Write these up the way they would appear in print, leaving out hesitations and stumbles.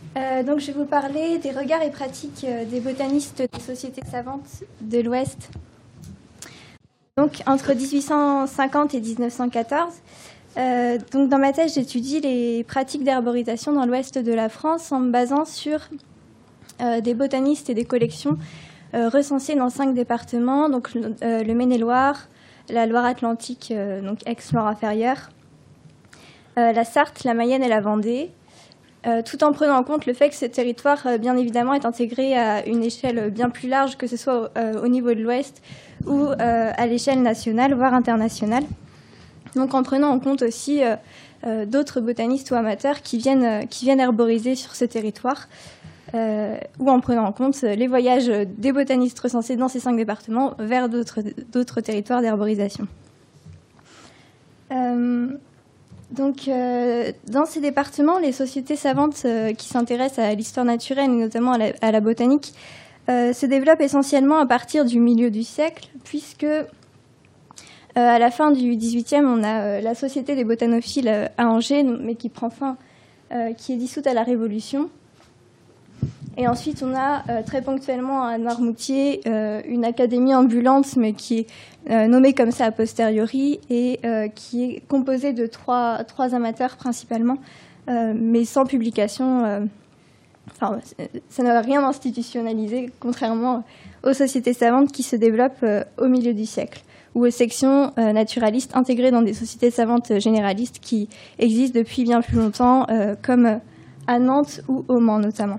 Donc, je vais vous parler des regards et pratiques des botanistes des sociétés savantes de l'Ouest. Donc, entre 1850 et 1914. Donc, dans ma thèse, j'étudie les pratiques d'herborisation dans l'Ouest de la France en me basant sur des botanistes et des collections recensées dans 5 départements, donc le Maine-et-Loire, la Loire-Atlantique, donc ex-Loire-Inférieure, la Sarthe, la Mayenne et la Vendée. Tout en prenant en compte le fait que ce territoire, bien évidemment, est intégré à une échelle bien plus large, que ce soit au niveau de l'Ouest ou à l'échelle nationale, voire internationale. Donc en prenant en compte aussi d'autres botanistes ou amateurs qui viennent herboriser sur ce territoire, ou en prenant en compte les voyages des botanistes recensés dans ces 5 départements vers d'autres territoires d'herborisation. Donc, dans ces départements, les sociétés savantes qui s'intéressent à l'histoire naturelle et notamment à la botanique se développent essentiellement à partir du milieu du siècle, puisque à la fin du XVIIIe, on a la Société des botanophiles à Angers, mais qui prend fin, qui est dissoute à la Révolution. Et ensuite, on a très ponctuellement à Noirmoutier une académie ambulante, mais qui est nommée comme ça a posteriori, et qui est composée de trois amateurs principalement, mais sans publication. Ça n'a rien institutionnalisé, contrairement aux sociétés savantes qui se développent au milieu du siècle, ou aux sections naturalistes intégrées dans des sociétés savantes généralistes qui existent depuis bien plus longtemps, comme à Nantes ou au Mans notamment.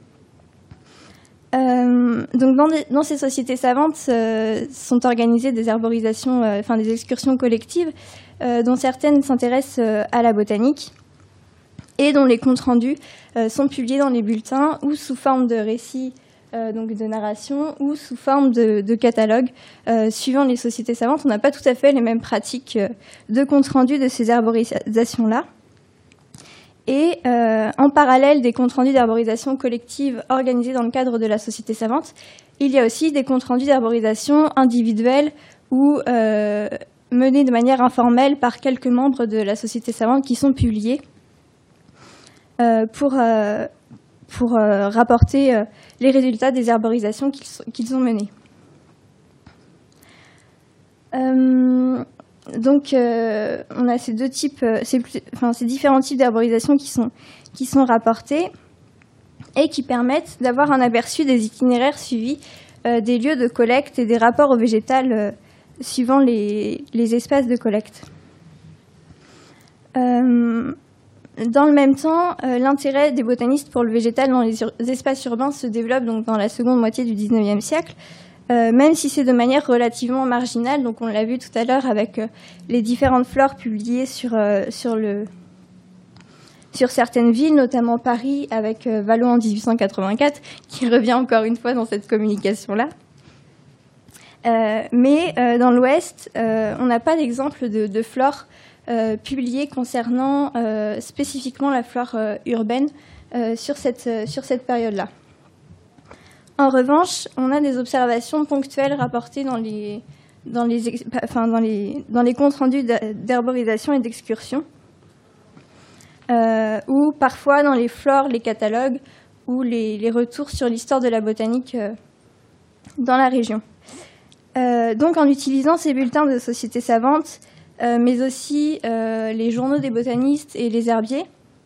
Donc dans ces sociétés savantes sont organisées des herborisations, des excursions collectives, dont certaines s'intéressent à la botanique et dont les comptes rendus sont publiés dans les bulletins ou sous forme de récits, donc de narration, ou sous forme de catalogue. Suivant les sociétés savantes, on n'a pas tout à fait les mêmes pratiques de compte rendu de ces herborisations-là. Et en parallèle des comptes rendus d'herborisation collective organisés dans le cadre de la société savante, il y a aussi des comptes rendus d'herborisation individuels ou menés de manière informelle par quelques membres de la société savante qui sont publiés pour rapporter les résultats des herborisations qu'ils ont menées. Donc, on a ces deux types, ces différents types d'herborisation qui sont rapportés et qui permettent d'avoir un aperçu des itinéraires suivis, des lieux de collecte et des rapports au végétal suivant les espaces de collecte. Dans le même temps, l'intérêt des botanistes pour le végétal dans les espaces urbains se développe donc dans la seconde moitié du XIXe siècle. Même si c'est de manière relativement marginale, donc on l'a vu tout à l'heure avec les différentes flores publiées sur certaines villes, notamment Paris avec Vallon en 1884, qui revient encore une fois dans cette communication-là. Mais dans l'Ouest, on n'a pas d'exemple de flore publiées concernant spécifiquement la flore urbaine sur cette période-là. En revanche, on a des observations ponctuelles rapportées dans les comptes rendus d'herborisation et d'excursion, ou parfois dans les flores, les catalogues, ou les retours sur l'histoire de la botanique dans la région. Donc en utilisant ces bulletins de sociétés savantes, mais aussi les journaux des botanistes et les herbiers,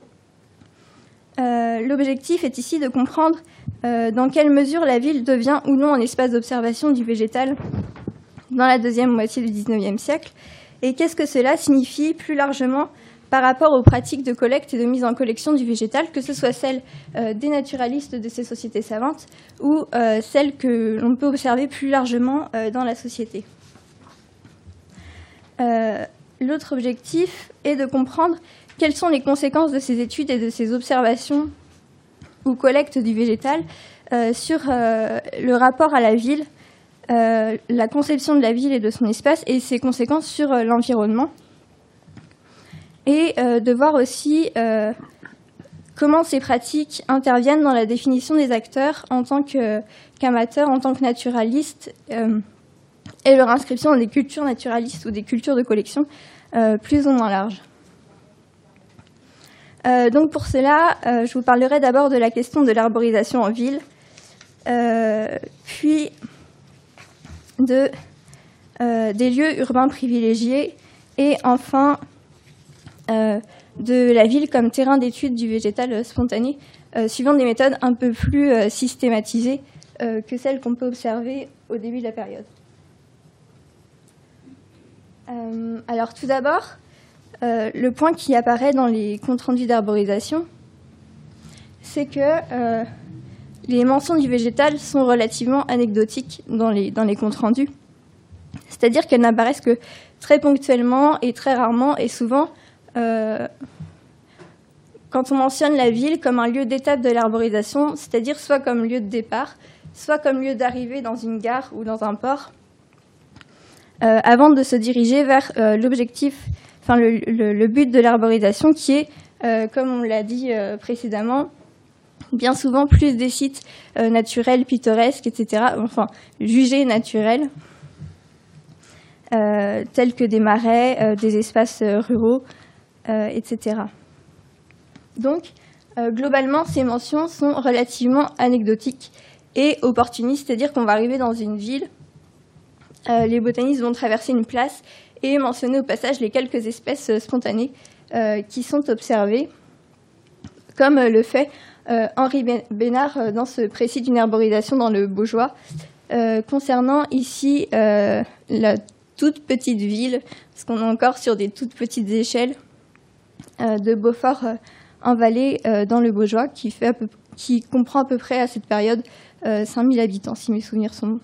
l'objectif est ici de comprendre dans quelle mesure la ville devient ou non un espace d'observation du végétal dans la deuxième moitié du XIXe siècle, et qu'est-ce que cela signifie plus largement par rapport aux pratiques de collecte et de mise en collection du végétal, que ce soit celles des naturalistes de ces sociétés savantes ou celles que l'on peut observer plus largement dans la société. L'autre objectif est de comprendre quelles sont les conséquences de ces études et de ces observations ou collecte du végétal sur le rapport à la ville, la conception de la ville et de son espace et ses conséquences sur l'environnement. Et de voir aussi comment ces pratiques interviennent dans la définition des acteurs en tant qu'amateurs, en tant que naturalistes, et leur inscription dans des cultures naturalistes ou des cultures de collection plus ou moins larges. Donc pour cela, je vous parlerai d'abord de la question de l'arborisation en ville, puis des lieux urbains privilégiés, et enfin de la ville comme terrain d'étude du végétal spontané, suivant des méthodes un peu plus systématisées que celles qu'on peut observer au début de la période. Alors tout d'abord, le point qui apparaît dans les comptes rendus d'arborisation, c'est que les mentions du végétal sont relativement anecdotiques dans les comptes rendus. C'est-à-dire qu'elles n'apparaissent que très ponctuellement et très rarement, et souvent, quand on mentionne la ville comme un lieu d'étape de l'arborisation, c'est-à-dire soit comme lieu de départ, soit comme lieu d'arrivée dans une gare ou dans un port, avant de se diriger vers l'objectif, enfin le but de l'arborisation, qui est, comme on l'a dit précédemment, bien souvent plus des sites naturels, pittoresques, etc., enfin jugés naturels, tels que des marais, des espaces ruraux, etc. Donc, globalement, ces mentions sont relativement anecdotiques et opportunistes, c'est-à-dire qu'on va arriver dans une ville, les botanistes vont traverser une place et mentionner au passage les quelques espèces spontanées qui sont observées, comme le fait Henri Bénard dans ce précis d'une arborisation dans le Baugeois, concernant ici la toute petite ville, parce qu'on est encore sur des toutes petites échelles, de Beaufort en Valais dans le Baugeois, qui comprend à peu près à cette période 5000 habitants, si mes souvenirs sont bons.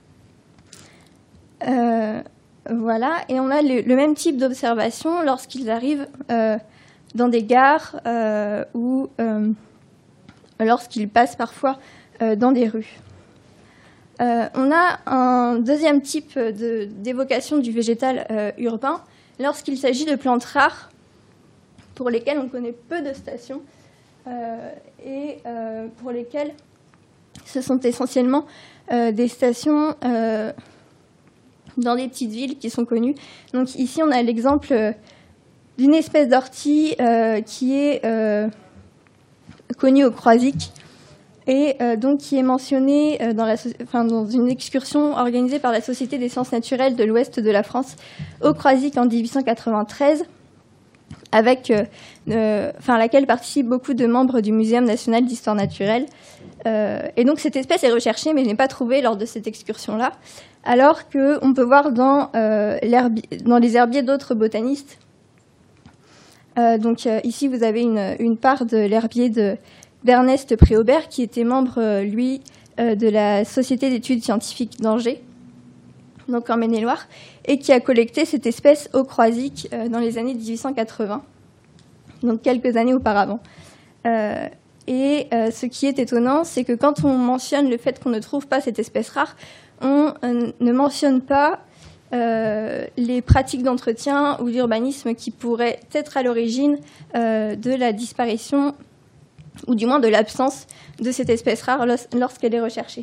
Voilà, et on a le même type d'observation lorsqu'ils arrivent dans des gares ou lorsqu'ils passent parfois dans des rues. On a un deuxième type d'évocation du végétal urbain lorsqu'il s'agit de plantes rares pour lesquelles on connaît peu de stations et pour lesquelles ce sont essentiellement des stations dans des petites villes qui sont connues. Donc ici, on a l'exemple d'une espèce d'ortie qui est connue au Croisic et donc qui est mentionnée dans une excursion organisée par la Société des sciences naturelles de l'Ouest de la France au Croisic en 1893, avec laquelle participent beaucoup de membres du Muséum national d'histoire naturelle. Et donc cette espèce est recherchée mais n'est pas trouvée lors de cette excursion-là, alors qu'on peut voir dans les herbiers d'autres botanistes. Donc ici, vous avez une part de l'herbier d'Ernest Préaubert, qui était membre, lui, de la Société d'études scientifiques d'Angers, donc en Maine-et-Loire, et qui a collecté cette espèce au Croisic dans les années 1880, donc quelques années auparavant. Et ce qui est étonnant, c'est que quand on mentionne le fait qu'on ne trouve pas cette espèce rare, on ne mentionne pas les pratiques d'entretien ou d'urbanisme qui pourraient être à l'origine de la disparition, ou du moins de l'absence de cette espèce rare lorsqu'elle est recherchée.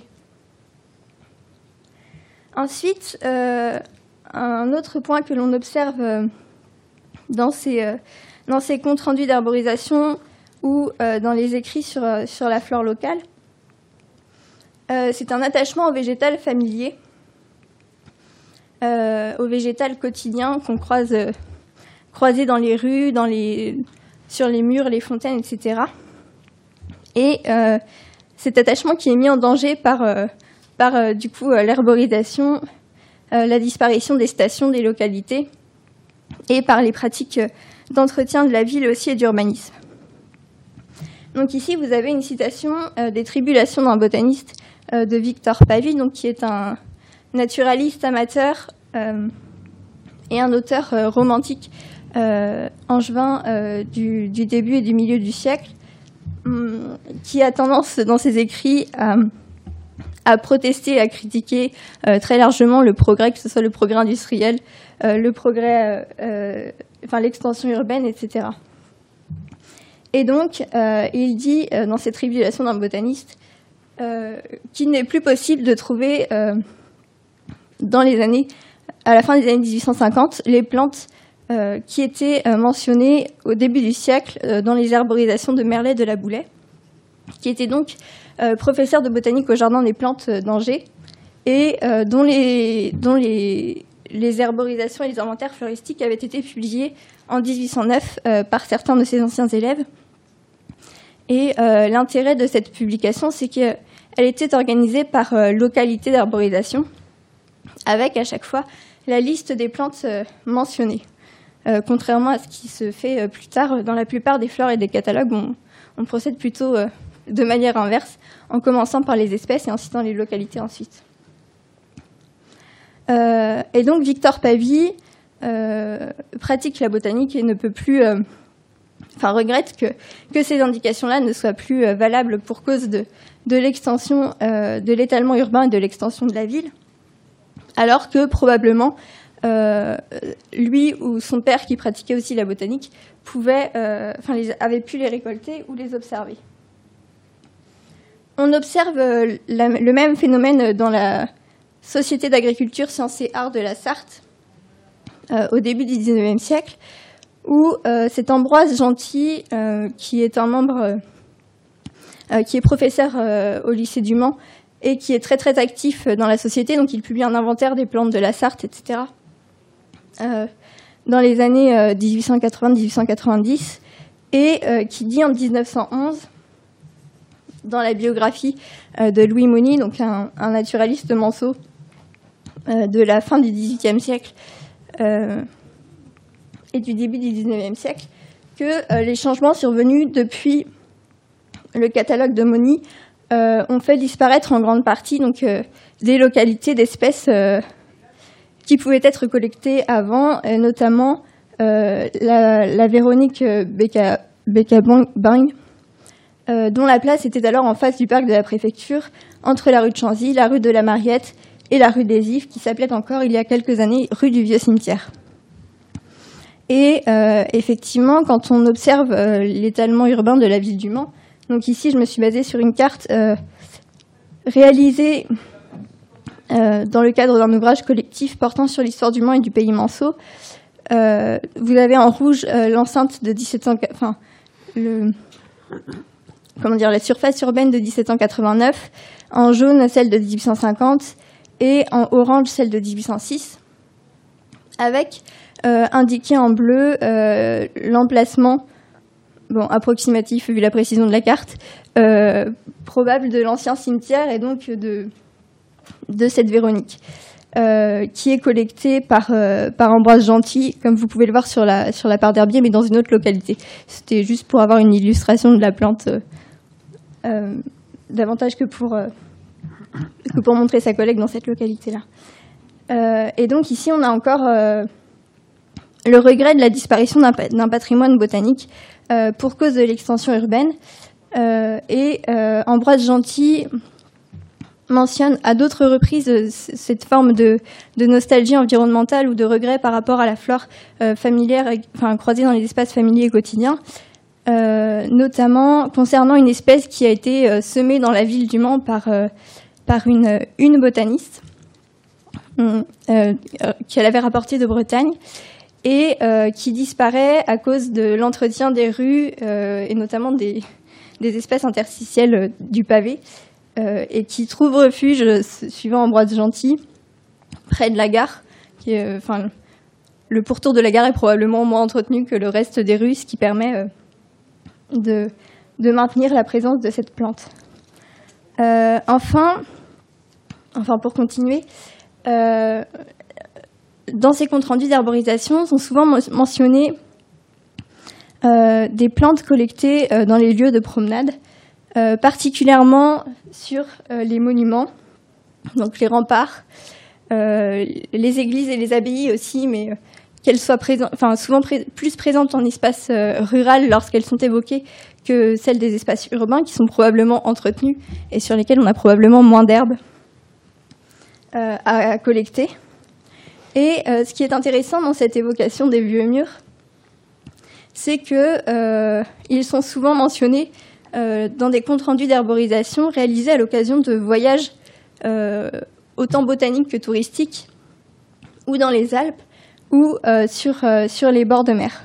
Ensuite, un autre point que l'on observe dans ces comptes rendus d'arborisation ou dans les écrits sur la flore locale, c'est un attachement au végétal familier, au végétal quotidien qu'on croisé dans les rues, sur les murs, les fontaines, etc. Et cet attachement qui est mis en danger par du coup l'herborisation, la disparition des stations, des localités, et par les pratiques d'entretien de la ville aussi et d'urbanisme. Donc ici, vous avez une citation des Tribulations d'un botaniste de Victor Pavy, donc qui est un naturaliste amateur et un auteur romantique angevin du début et du milieu du siècle, qui a tendance dans ses écrits à protester, à critiquer très largement le progrès, que ce soit le progrès industriel, le progrès, l'extension urbaine, etc. Et donc, il dit dans ses Tribulations d'un botaniste qu'il n'est plus possible de trouver à la fin des années 1850 les plantes qui était mentionné au début du siècle dans les herborisations de Merlet de la Boulay, qui était donc professeur de botanique au Jardin des Plantes d'Angers, et dont les herborisations et les inventaires floristiques avaient été publiés en 1809 par certains de ses anciens élèves. Et l'intérêt de cette publication, c'est qu'elle était organisée par localité d'herborisation, avec à chaque fois la liste des plantes mentionnées. Contrairement à ce qui se fait plus tard, dans la plupart des fleurs et des catalogues, on procède plutôt de manière inverse, en commençant par les espèces et en citant les localités ensuite. Et donc Victor Pavy pratique la botanique et ne peut plus, regrette que ces indications-là ne soient plus valables pour cause de l'extension, de l'étalement urbain et de l'extension de la ville, alors que probablement lui ou son père, qui pratiquait aussi la botanique, avait pu les récolter ou les observer. On observe le même phénomène dans la Société d'agriculture, sciences et arts de la Sarthe, au début du XIXe siècle, où c'est Ambroise Gentil, qui est un membre, qui est professeur au lycée du Mans, et qui est très très actif dans la société, donc il publie un inventaire des plantes de la Sarthe, etc., dans les années 1880-1890, et qui dit en 1911, dans la biographie de Louis Mauny, donc un naturaliste manceau de la fin du XVIIIe siècle et du début du XIXe siècle, que les changements survenus depuis le catalogue de Mauny ont fait disparaître en grande partie donc, des localités d'espèces qui pouvaient être collectées avant, notamment la Véronique Becca-Bang, dont la place était alors en face du parc de la préfecture, entre la rue de Chanzy, la rue de la Mariette et la rue des Ifs, qui s'appelait encore, il y a quelques années, rue du Vieux Cimetière. Et effectivement, quand on observe l'étalement urbain de la ville du Mans, donc ici je me suis basée sur une carte réalisée dans le cadre d'un ouvrage collectif portant sur l'histoire du Mans et du pays manceau. Vous avez en rouge l'enceinte de 1700, la surface urbaine de 1789, en jaune celle de 1850 et en orange celle de 1806, avec indiqué en bleu l'emplacement, approximatif vu la précision de la carte, probable de l'ancien cimetière et donc de cette Véronique, qui est collectée par Ambroise Gentil, comme vous pouvez le voir sur la part d'herbier, mais dans une autre localité. C'était juste pour avoir une illustration de la plante davantage que pour montrer sa collègue dans cette localité-là. Et donc ici, on a encore le regret de la disparition d'un patrimoine botanique pour cause de l'extension urbaine. Ambroise Gentil mentionne à d'autres reprises cette forme de nostalgie environnementale ou de regret par rapport à la flore familière, croisée dans les espaces familiers et quotidiens, notamment concernant une espèce qui a été semée dans la ville du Mans par une botaniste qu'elle avait rapportée de Bretagne et qui disparaît à cause de l'entretien des rues et notamment des espèces interstitielles du pavé, et qui trouve refuge, suivant Ambroise Gentil, près de la gare. Le pourtour de la gare est probablement moins entretenu que le reste des rues, ce qui permet de maintenir la présence de cette plante. Enfin, pour continuer, dans ces comptes rendus d'herborisation sont souvent mentionnés des plantes collectées dans les lieux de promenade, particulièrement sur les monuments, donc les remparts, les églises et les abbayes aussi, mais qu'elles soient souvent plus présentes en espace rural lorsqu'elles sont évoquées que celles des espaces urbains qui sont probablement entretenus et sur lesquels on a probablement moins d'herbes à collecter. Et ce qui est intéressant dans cette évocation des vieux murs, c'est qu'ils sont souvent mentionnés dans des comptes rendus d'herborisation réalisés à l'occasion de voyages autant botaniques que touristiques, ou dans les Alpes, ou sur les bords de mer.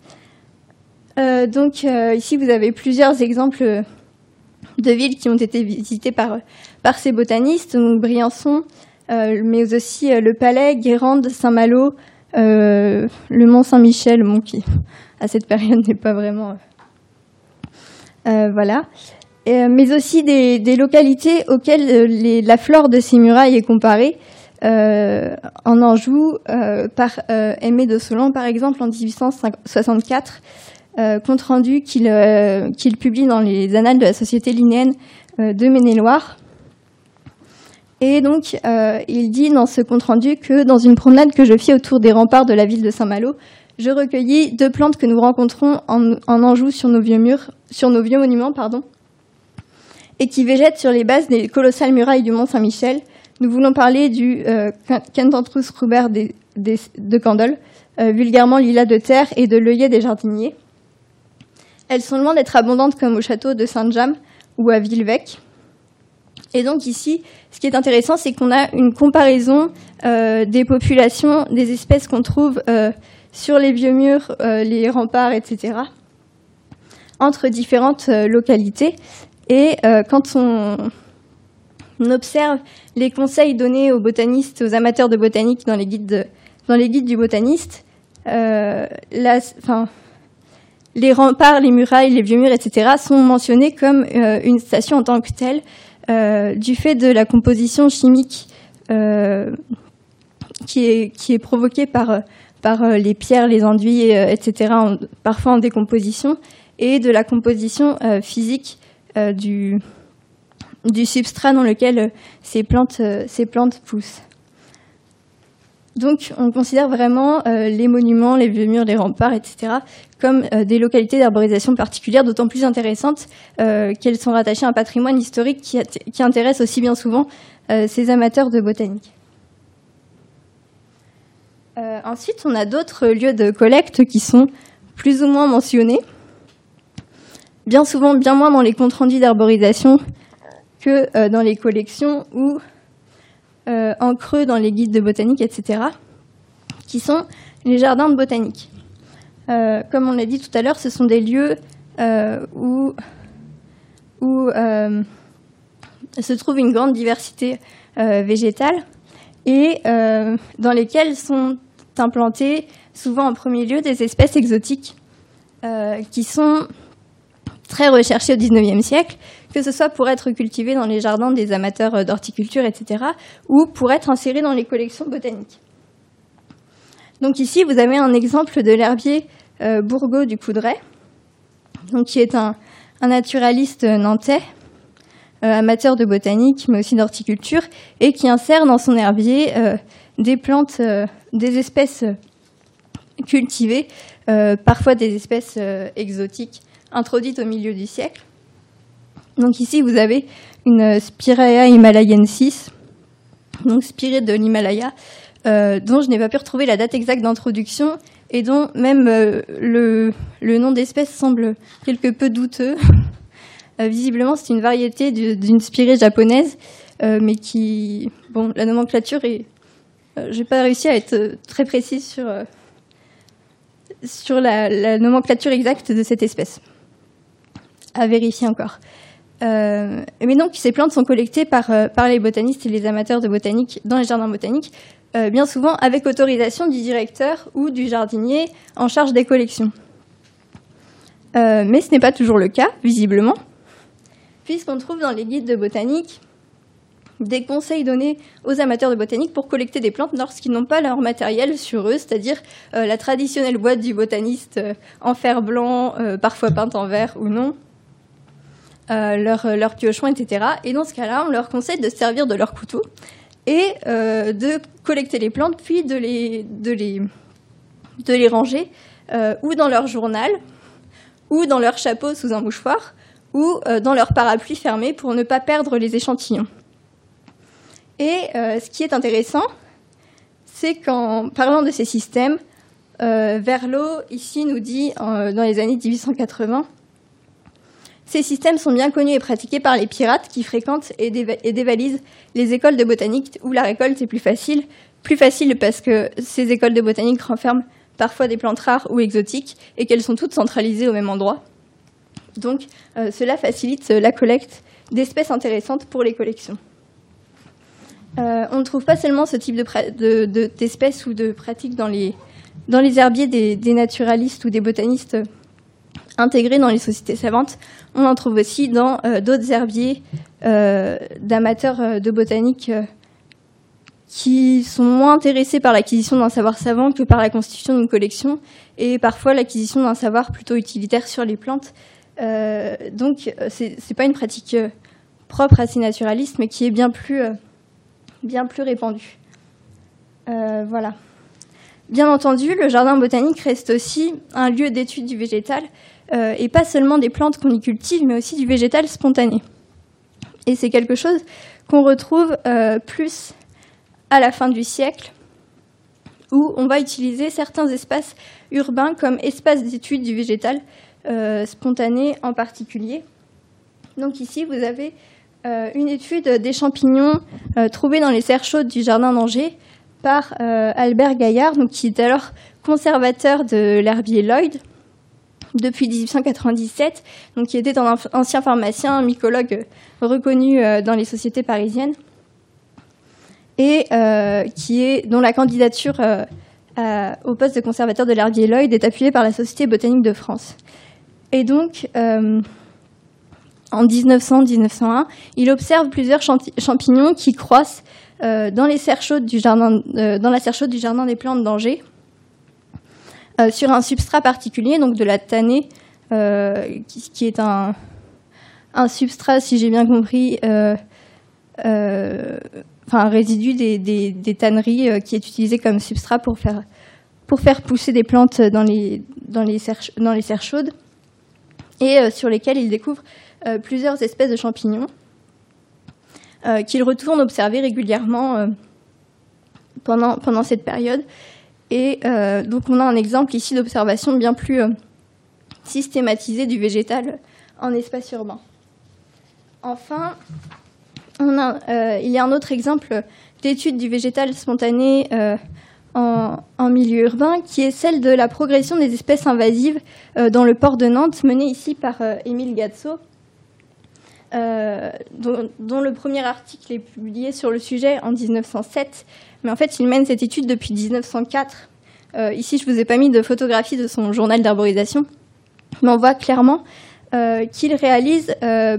Donc ici, vous avez plusieurs exemples de villes qui ont été visitées par ces botanistes, donc Briançon, mais aussi le Palais, Guérande, Saint-Malo, le Mont Saint-Michel, qui à cette période n'est pas vraiment... voilà. Mais aussi des localités auxquelles la flore de ces murailles est comparée. En Anjou, par Aimé de Solan, par exemple, en 1864, compte rendu qu'il publie dans les Annales de la Société linéenne de Maine-et-Loire. Et donc, il dit dans ce compte rendu que dans une promenade que je fis autour des remparts de la ville de Saint-Malo, je recueillis 2 plantes que nous rencontrons en Anjou sur nos vieux monuments, et qui végètent sur les bases des colossales murailles du Mont Saint-Michel. Nous voulons parler du Cantantrus Rubert de Candolle, vulgairement lilas de terre, et de l'œillet des jardiniers. Elles sont loin d'être abondantes comme au château de Saint-James ou à Villevêque. Et donc ici, ce qui est intéressant, c'est qu'on a une comparaison des populations, des espèces qu'on trouve sur les vieux murs, les remparts, etc., entre différentes localités. Et quand on observe les conseils donnés aux botanistes, aux amateurs de botanique dans les guides du botaniste, les remparts, les murailles, les vieux murs, etc., sont mentionnés comme une station en tant que telle, du fait de la composition chimique qui est provoquée par les pierres, les enduits, etc., parfois en décomposition, et de la composition physique du substrat dans lequel ces plantes poussent. Donc, on considère vraiment les monuments, les vieux murs, les remparts, etc., comme des localités d'arborisation particulières, d'autant plus intéressantes qu'elles sont rattachées à un patrimoine historique qui intéresse aussi bien souvent ces amateurs de botanique. Ensuite, on a d'autres lieux de collecte qui sont plus ou moins mentionnés, bien souvent bien moins dans les comptes rendus d'arborisation que dans les collections ou en creux dans les guides de botanique, etc., qui sont les jardins de botanique. Comme on l'a dit tout à l'heure, ce sont des lieux où se trouve une grande diversité végétale et dans lesquels sont implantées, souvent en premier lieu, des espèces exotiques qui sont très recherchées au XIXe siècle, que ce soit pour être cultivées dans les jardins des amateurs d'horticulture, etc., ou pour être insérées dans les collections botaniques. Donc ici, vous avez un exemple de l'herbier Bourgault du Coudray, donc qui est un naturaliste nantais, amateur de botanique, mais aussi d'horticulture, et qui insère dans son herbier des plantes, des espèces cultivées, parfois des espèces exotiques introduites au milieu du siècle. Donc ici, vous avez une Spirea himalayensis, donc spirée de l'Himalaya, dont je n'ai pas pu retrouver la date exacte d'introduction et dont même le nom d'espèce semble quelque peu douteux. Visiblement, c'est une variété d'une spirée japonaise, mais qui... Bon, la nomenclature est... je n'ai pas réussi à être très précise sur la nomenclature exacte de cette espèce. À vérifier encore. Mais donc, ces plantes sont collectées par les botanistes et les amateurs de botanique dans les jardins botaniques, bien souvent avec autorisation du directeur ou du jardinier en charge des collections. Mais ce n'est pas toujours le cas, visiblement, puisqu'on trouve dans les guides de botanique des conseils donnés aux amateurs de botanique pour collecter des plantes lorsqu'ils n'ont pas leur matériel sur eux, c'est-à-dire la traditionnelle boîte du botaniste en fer blanc, parfois peinte en vert ou non, leur piochon, etc. Et dans ce cas-là, on leur conseille de se servir de leur couteau et de collecter les plantes, puis de les ranger ou dans leur journal, ou dans leur chapeau sous un mouchoir, ou dans leur parapluie fermé pour ne pas perdre les échantillons. Et ce qui est intéressant, c'est qu'en parlant de ces systèmes, Verlot, ici, nous dit, dans les années 1880, ces systèmes sont bien connus et pratiqués par les pirates qui fréquentent et dévalisent les écoles de botanique où la récolte est plus facile plus facile parce que ces écoles de botanique renferment parfois des plantes rares ou exotiques et qu'elles sont toutes centralisées au même endroit. Donc cela facilite la collecte d'espèces intéressantes pour les collections. On ne trouve pas seulement ce type d'espèces ou de pratiques dans les herbiers des naturalistes ou des botanistes intégrés dans les sociétés savantes. On en trouve aussi dans d'autres herbiers d'amateurs de botanique qui sont moins intéressés par l'acquisition d'un savoir savant que par la constitution d'une collection et parfois l'acquisition d'un savoir plutôt utilitaire sur les plantes. Donc c'est pas une pratique propre à ces naturalistes, mais qui est bien plus répandue. Voilà. Bien entendu, le jardin botanique reste aussi un lieu d'étude du végétal, et pas seulement des plantes qu'on y cultive, mais aussi du végétal spontané. Et c'est quelque chose qu'on retrouve plus à la fin du siècle, où on va utiliser certains espaces urbains comme espaces d'étude du végétal spontané en particulier. Donc ici, vous avez une étude des champignons trouvés dans les serres chaudes du jardin d'Angers par Albert Gaillard, donc, qui est alors conservateur de l'herbier Lloyd depuis 1897, donc, qui était un ancien pharmacien, un mycologue reconnu dans les sociétés parisiennes, et dont la candidature au poste de conservateur de l'herbier Lloyd est appuyée par la Société botanique de France. Et donc, en 1900-1901, il observe plusieurs champignons qui croissent dans les serres chaudes dans la serre chaude du jardin des plantes d'Angers, sur un substrat particulier, donc de la tannée, qui est un substrat, si j'ai bien compris, un résidu des tanneries qui est utilisé comme substrat pour faire pousser des plantes dans les serres chaudes, et sur lesquelles il découvre plusieurs espèces de champignons qu'il retourne observer régulièrement pendant cette période. Et donc on a un exemple ici d'observation bien plus systématisée du végétal en espace urbain. Enfin, il y a un autre exemple d'étude du végétal spontané en milieu urbain, qui est celle de la progression des espèces invasives dans le port de Nantes, menée ici par Émile Gatso, dont le premier article est publié sur le sujet en 1907. Mais en fait, il mène cette étude depuis 1904. Ici, je ne vous ai pas mis de photographie de son journal d'arborisation, mais on voit clairement qu'il réalise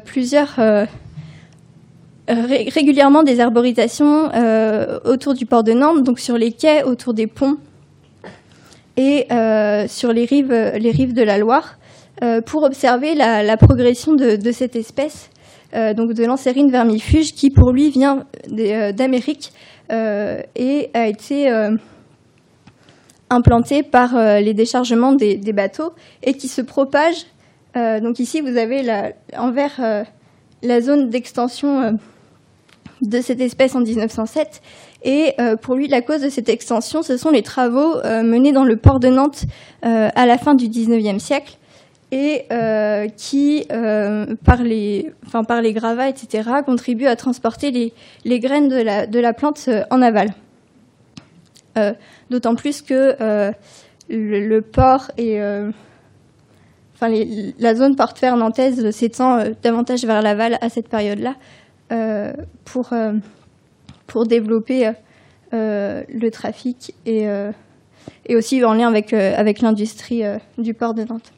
régulièrement des arborisations autour du port de Nantes, donc sur les quais, autour des ponts et sur les rives de la Loire, pour observer la progression de cette espèce, donc de l'Ancérine vermifuge, qui pour lui vient d'Amérique et a été implantée par les déchargements des bateaux et qui se propage. Donc ici, vous avez envers la zone d'extension de cette espèce en 1907. Et pour lui, la cause de cette extension, ce sont les travaux menés dans le port de Nantes à la fin du XIXe siècle et qui, par les gravats, etc., contribuent à transporter les graines de la plante en aval. D'autant plus que le port et la zone portuaire nantaise s'étend davantage vers l'aval à cette période-là pour développer le trafic et aussi en lien avec l'industrie du port de Nantes.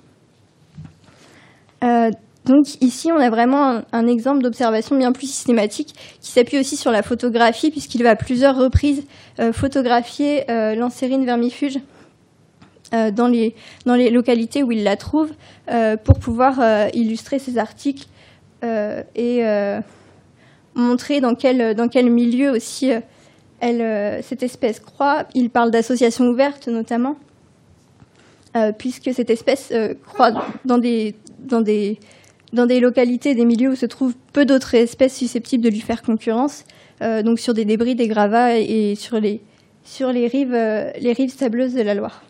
Donc ici, on a vraiment un exemple d'observation bien plus systématique qui s'appuie aussi sur la photographie, puisqu'il va à plusieurs reprises photographier l'Ancérine vermifuge dans les localités où il la trouve pour pouvoir illustrer ses articles et montrer dans quel milieu aussi cette espèce croît. Il parle d'associations ouvertes notamment, puisque cette espèce croît dans des localités, des milieux où se trouvent peu d'autres espèces susceptibles de lui faire concurrence, donc sur des débris, des gravats et sur les rives sableuses de la Loire.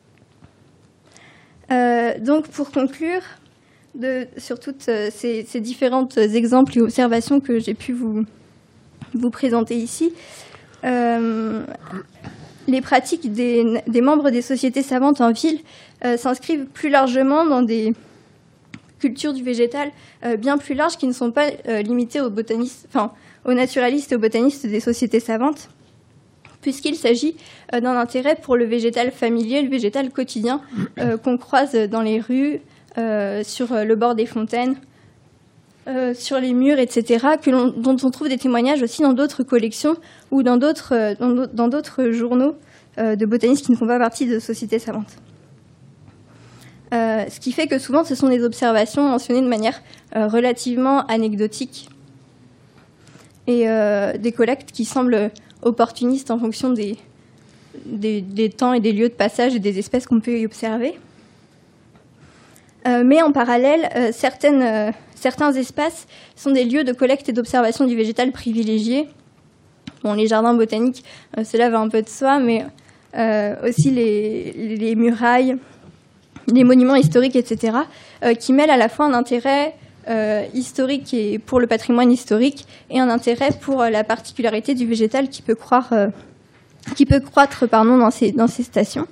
Donc pour conclure, sur toutes ces différents exemples et observations que j'ai pu vous présenter ici, les pratiques des membres des sociétés savantes en ville s'inscrivent plus largement dans des cultures du végétal bien plus larges qui ne sont pas limitées aux botanistes, enfin, aux naturalistes et aux botanistes des sociétés savantes, puisqu'il s'agit d'un intérêt pour le végétal familier, le végétal quotidien qu'on croise dans les rues, sur le bord des fontaines, sur les murs, etc., dont on trouve des témoignages aussi dans d'autres collections ou dans d'autres journaux de botanistes qui ne font pas partie de sociétés savantes. Ce qui fait que souvent, ce sont des observations mentionnées de manière relativement anecdotique et des collectes qui semblent opportunistes en fonction des temps et des lieux de passage et des espèces qu'on peut y observer. Mais en parallèle, certains espaces sont des lieux de collecte et d'observation du végétal privilégiés. Bon, les jardins botaniques, cela va un peu de soi, mais aussi les murailles, les monuments historiques, etc., qui mêlent à la fois un intérêt historique et pour le patrimoine historique et un intérêt pour la particularité du végétal qui peut croître dans ces stations.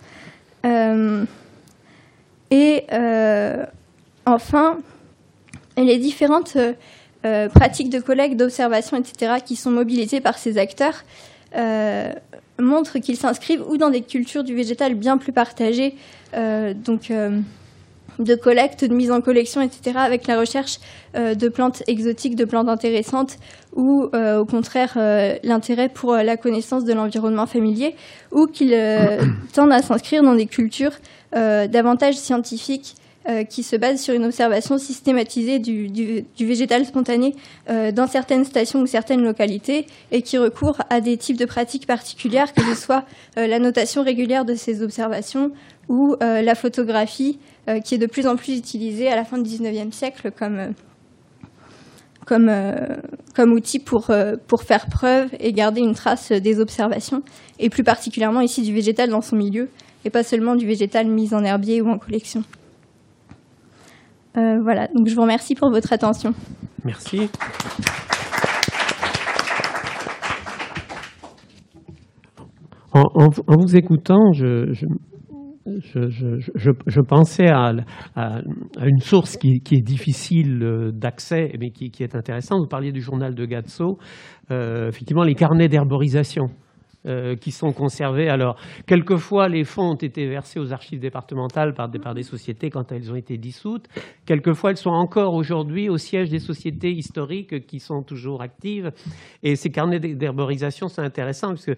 Enfin, les différentes pratiques de collecte, d'observation, etc., qui sont mobilisées par ces acteurs montrent qu'ils s'inscrivent ou dans des cultures du végétal bien plus partagées, de collecte, de mise en collection, etc., avec la recherche de plantes exotiques, de plantes intéressantes, ou au contraire l'intérêt pour la connaissance de l'environnement familier, ou qu'ils tendent à s'inscrire dans des cultures davantage scientifiques qui se basent sur une observation systématisée du végétal spontané dans certaines stations ou certaines localités et qui recourent à des types de pratiques particulières, que ce soit la notation régulière de ces observations ou la photographie qui est de plus en plus utilisée à la fin du XIXe siècle comme outil pour faire preuve et garder une trace des observations, et plus particulièrement ici du végétal dans son milieu, et pas seulement du végétal mis en herbier ou en collection. Voilà, donc je vous remercie pour votre attention. Merci. En vous écoutant, je pensais à une source qui est difficile d'accès, mais qui est intéressante. Vous parliez du journal de Gatso, effectivement, les carnets d'herborisation qui sont conservés. Alors, quelquefois, les fonds ont été versés aux archives départementales par des sociétés quand elles ont été dissoutes. Quelquefois, elles sont encore aujourd'hui au siège des sociétés historiques qui sont toujours actives. Et ces carnets d'herborisation, c'est intéressant parce que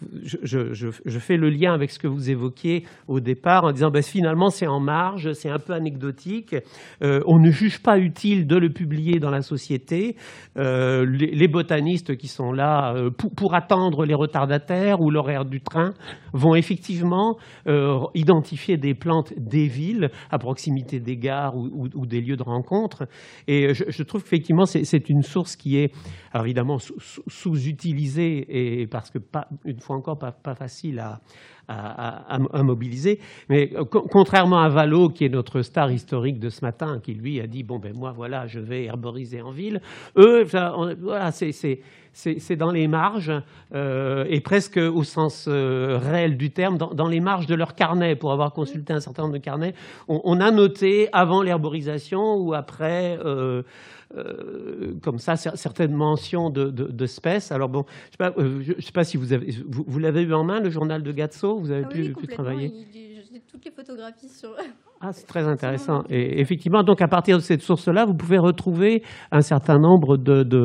je fais le lien avec ce que vous évoquiez au départ en disant finalement, c'est en marge, c'est un peu anecdotique. On ne juge pas utile de le publier dans la société. Les botanistes qui sont là pour attendre les retardataires ou l'horaire du train vont effectivement identifier des plantes des villes à proximité des gares ou des lieux de rencontre. Et je trouve qu'effectivement, c'est une source qui est alors évidemment sous-utilisée et parce que, une fois encore, pas facile à mobiliser. Mais contrairement à Vallot, qui est notre star historique de ce matin, qui lui a dit moi voilà, je vais herboriser en ville. Eux, voilà, c'est dans les marges et presque au sens réel du terme, dans les marges de leur carnet. Pour avoir consulté un certain nombre de carnets, on a noté avant l'herborisation ou après. Comme ça, certaines mentions d'espèces. Alors bon, je sais pas si vous l'avez eu en main, le journal de Gatso, vous avez pu travailler. J'ai toutes les photographies sur. Ah, c'est très intéressant. Et effectivement, donc à partir de cette source-là, vous pouvez retrouver un certain nombre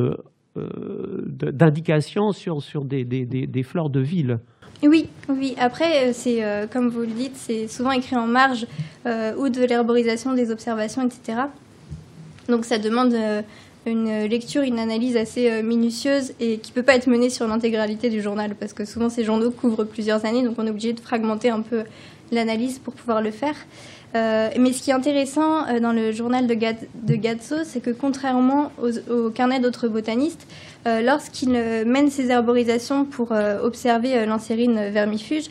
d'indications sur des flores de ville. Oui. Après, c'est comme vous le dites, c'est souvent écrit en marge ou de l'herborisation, des observations, etc. Donc ça demande une lecture, une analyse assez minutieuse et qui ne peut pas être menée sur l'intégralité du journal parce que souvent ces journaux couvrent plusieurs années, donc on est obligé de fragmenter un peu l'analyse pour pouvoir le faire. Mais ce qui est intéressant dans le journal de Gatso, c'est que contrairement au carnet d'autres botanistes, lorsqu'il mène ses herborisations pour observer l'ancérine vermifuge,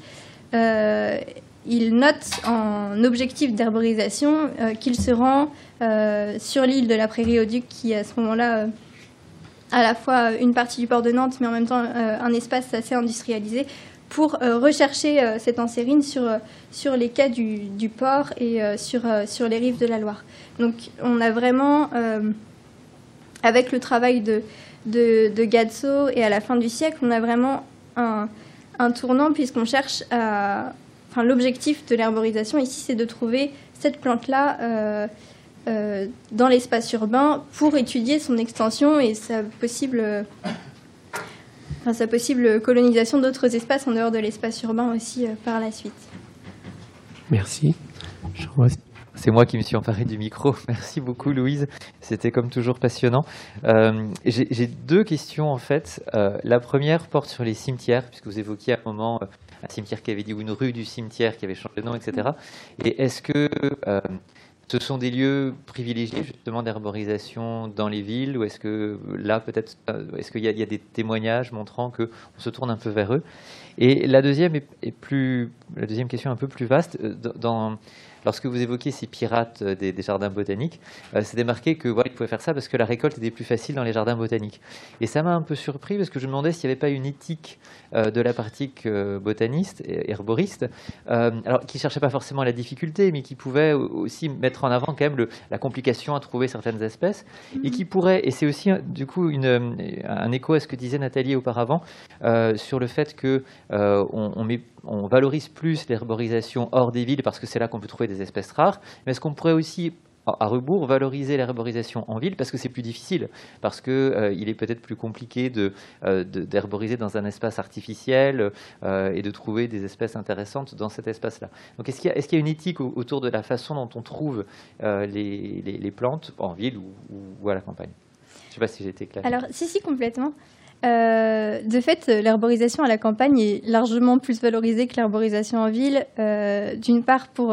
il note en objectif d'herborisation qu'il se rend sur l'île de la Prairie au Duc, qui à ce moment-là à la fois une partie du port de Nantes, mais en même temps un espace assez industrialisé, pour rechercher cette ancérine sur les quais du port et sur les rives de la Loire. Donc on a vraiment, avec le travail de Gadso et à la fin du siècle, on a vraiment un tournant, puisqu'on cherche à... Enfin, l'objectif de l'herborisation ici, c'est de trouver cette plante-là dans l'espace urbain pour étudier son extension et sa possible colonisation d'autres espaces en dehors de l'espace urbain aussi par la suite. Merci. C'est moi qui me suis emparé du micro. Merci beaucoup, Louise. C'était comme toujours passionnant. J'ai deux questions, en fait. La première porte sur les cimetières, puisque vous évoquiez à un moment un cimetière qui avait dit, ou une rue du cimetière qui avait changé de nom, etc. Et est-ce que ce sont des lieux privilégiés, justement, d'herborisation dans les villes, ou est-ce que là, peut-être, est-ce qu'il y a des témoignages montrant qu'on se tourne un peu vers eux? Et la deuxième la deuxième question un peu plus vaste. Lorsque vous évoquiez ces pirates des jardins botaniques, c'était marqué que voilà, ils pouvaient faire ça parce que la récolte était plus facile dans les jardins botaniques. Et ça m'a un peu surpris parce que je me demandais s'il n'y avait pas une éthique de la pratique botaniste, herboriste, alors qui ne cherchait pas forcément la difficulté, mais qui pouvait aussi mettre en avant quand même la complication à trouver certaines espèces, et qui pourrait, et c'est aussi du coup un écho à ce que disait Nathalie auparavant, sur le fait que on valorise plus l'herborisation hors des villes parce que c'est là qu'on peut trouver des espèces rares, mais est-ce qu'on pourrait aussi, à rebours, valoriser l'herborisation en ville parce que c'est plus difficile, parce qu'il est peut-être plus compliqué d'herboriser dans un espace artificiel et de trouver des espèces intéressantes dans cet espace-là. Donc est-ce qu'il y a une éthique autour de la façon dont on trouve les plantes en ville ou à la campagne? Je ne sais pas si j'ai été clair. Alors, si, complètement. De fait, l'herborisation à la campagne est largement plus valorisée que l'herborisation en ville, d'une part pour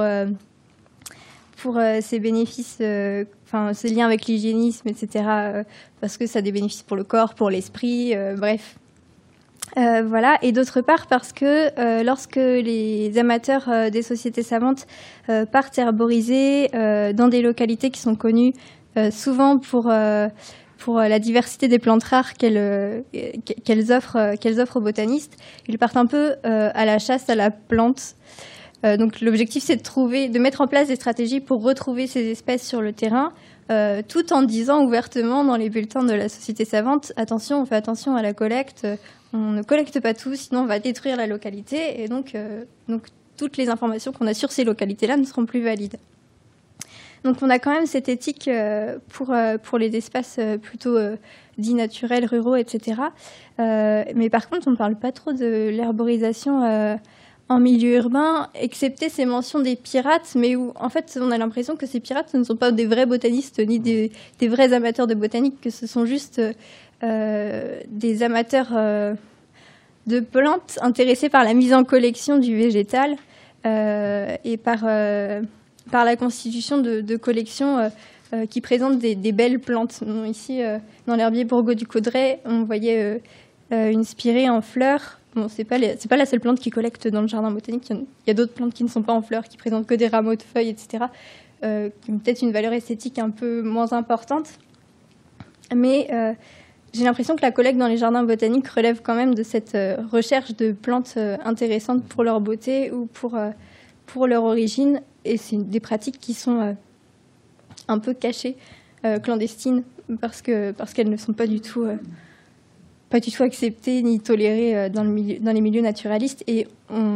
ses bénéfices, ses liens avec l'hygiénisme, etc., parce que ça a des bénéfices pour le corps, pour l'esprit, bref. Voilà. Et d'autre part parce que lorsque les amateurs des sociétés savantes partent herboriser dans des localités qui sont connues souvent pour la diversité des plantes rares qu'elles offrent aux botanistes, ils partent un peu à la chasse à la plante. Donc l'objectif, c'est de mettre en place des stratégies pour retrouver ces espèces sur le terrain, tout en disant ouvertement dans les bulletins de la Société savante, attention, on fait attention à la collecte, on ne collecte pas tout, sinon on va détruire la localité, et donc toutes les informations qu'on a sur ces localités-là ne seront plus valides. Donc on a quand même cette éthique pour les espaces plutôt dits naturels, ruraux, etc. Mais par contre, on ne parle pas trop de l'herborisation en milieu urbain, excepté ces mentions des pirates, mais où en fait on a l'impression que ces pirates ce ne sont pas des vrais botanistes ni des vrais amateurs de botanique, que ce sont juste des amateurs de plantes intéressés par la mise en collection du végétal et par la constitution de collections qui présentent des belles plantes. Ici, dans l'herbier Bourgault du Caudray, on voyait une spirée en fleurs. Bon, c'est pas la seule plante qui collecte dans le jardin botanique. Il y a d'autres plantes qui ne sont pas en fleurs, qui présentent que des rameaux de feuilles, etc., qui ont peut-être une valeur esthétique un peu moins importante. Mais j'ai l'impression que la collecte dans les jardins botaniques relève quand même de cette recherche de plantes intéressantes pour leur beauté ou pour leur origine. Et c'est des pratiques qui sont un peu cachées, clandestines, parce qu'elles ne sont pas du tout acceptées ni tolérées dans les milieux naturalistes. Et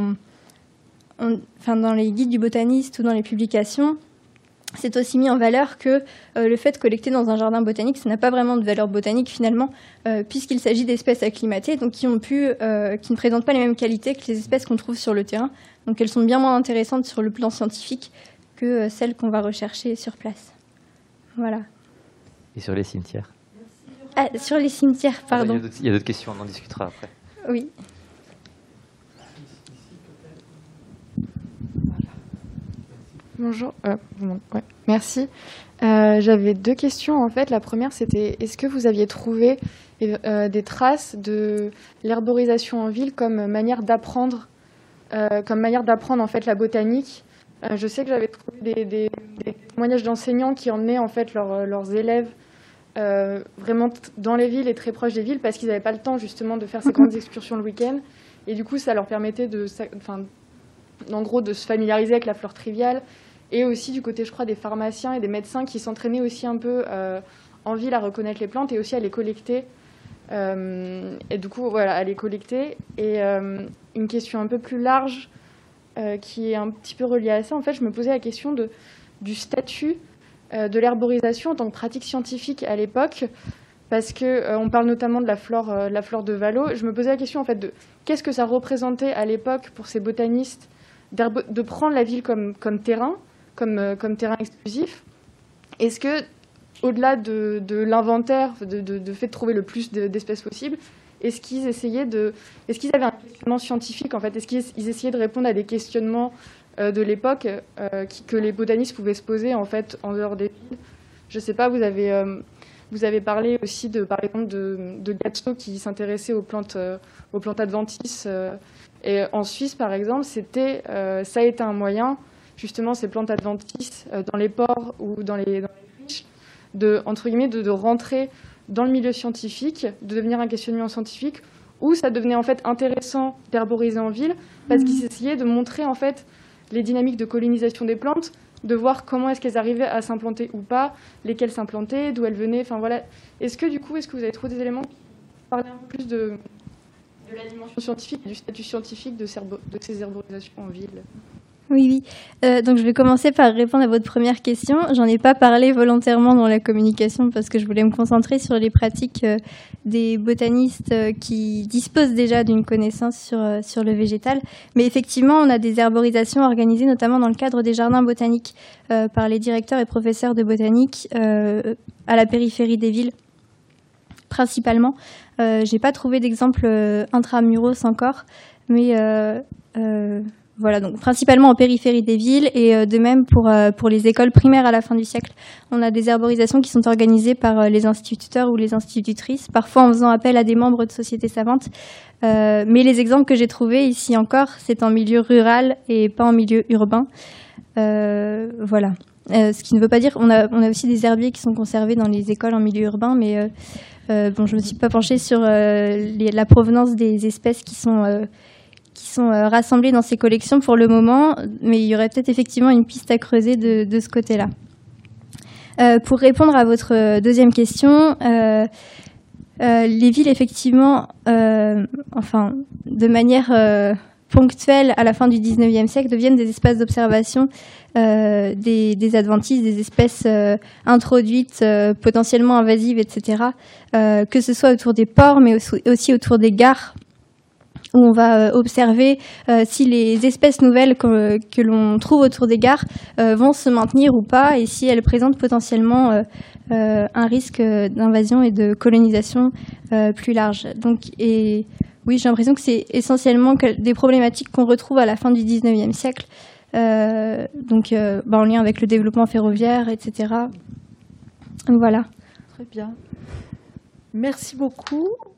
dans les guides du botaniste ou dans les publications, c'est aussi mis en valeur que le fait de collecter dans un jardin botanique, ça n'a pas vraiment de valeur botanique finalement, puisqu'il s'agit d'espèces acclimatées, donc qui ne présentent pas les mêmes qualités que les espèces qu'on trouve sur le terrain. Donc elles sont bien moins intéressantes sur le plan scientifique que celles qu'on va rechercher sur place. Voilà. Et sur les cimetières? Sur les cimetières, pardon. Il y a d'autres questions, on en discutera après. Oui. Bonjour. Ouais, merci. J'avais deux questions en fait. La première, c'était est-ce que vous aviez trouvé des traces de l'herborisation en ville comme manière d'apprendre en fait la botanique? Je sais que j'avais trouvé des témoignages d'enseignants qui emmenaient en fait leurs élèves vraiment dans les villes et très proches des villes, parce qu'ils n'avaient pas le temps justement de faire ces grandes excursions le week-end. Et du coup, ça leur permettait en gros, de se familiariser avec la flore triviale. Et aussi du côté, je crois, des pharmaciens et des médecins qui s'entraînaient aussi un peu en ville à reconnaître les plantes et aussi à les collecter. Et du coup, voilà, à les collecter. Et une question un peu plus large qui est un petit peu reliée à ça, en fait, je me posais la question du statut de l'herborisation en tant que pratique scientifique à l'époque, parce qu'on parle notamment de la flore de Vallaux. Je me posais la question en fait de qu'est-ce que ça représentait à l'époque pour ces botanistes de prendre la ville comme terrain, comme terrain exclusif. Est-ce que, au-delà de l'inventaire, de fait de trouver le plus d'espèces possibles, est-ce qu'ils avaient un questionnement scientifique en fait? Est-ce qu'ils essayaient de répondre à des questionnements de l'époque que les botanistes pouvaient se poser en fait en dehors des villes? Je ne sais pas, vous avez parlé aussi par exemple de Gatso qui s'intéressait aux plantes adventices. Et en Suisse, par exemple, ça a été un moyen, justement, ces plantes adventices dans les ports ou dans les friches, entre guillemets, de rentrer dans le milieu scientifique, de devenir un questionnement scientifique, où ça devenait en fait intéressant d'herboriser en ville, parce qu'ils essayaient de montrer en fait les dynamiques de colonisation des plantes, de voir comment est-ce qu'elles arrivaient à s'implanter ou pas, lesquelles s'implantaient, d'où elles venaient, enfin voilà. Est-ce que vous avez trouvé des éléments qui parlaient un peu plus de la dimension scientifique, du statut scientifique de ces herborisations en ville? Oui. Donc je vais commencer par répondre à votre première question. J'en ai pas parlé volontairement dans la communication parce que je voulais me concentrer sur les pratiques des botanistes qui disposent déjà d'une connaissance sur le végétal. Mais effectivement, on a des herborisations organisées notamment dans le cadre des jardins botaniques par les directeurs et professeurs de botanique à la périphérie des villes, principalement. J'ai pas trouvé d'exemple intramuros encore, mais voilà, donc principalement en périphérie des villes et de même pour les écoles primaires à la fin du siècle. On a des herborisations qui sont organisées par les instituteurs ou les institutrices, parfois en faisant appel à des membres de sociétés savantes. Mais les exemples que j'ai trouvés ici encore, c'est en milieu rural et pas en milieu urbain. Voilà. Ce qui ne veut pas dire... On a aussi des herbiers qui sont conservés dans les écoles en milieu urbain, mais bon, je ne me suis pas penchée sur la provenance des espèces qui sont rassemblées dans ces collections pour le moment, mais il y aurait peut-être effectivement une piste à creuser de ce côté-là. Pour répondre à votre deuxième question, les villes, effectivement, de manière ponctuelle à la fin du XIXe siècle, deviennent des espaces d'observation des adventices, des espèces introduites, potentiellement invasives, etc., que ce soit autour des ports, mais aussi autour des gares, où on va observer si les espèces nouvelles que l'on trouve autour des gares vont se maintenir ou pas, et si elles présentent potentiellement un risque d'invasion et de colonisation plus large. Donc, et oui, j'ai l'impression que c'est essentiellement des problématiques qu'on retrouve à la fin du XIXe siècle, en lien avec le développement ferroviaire, etc. Voilà. Très bien. Merci beaucoup.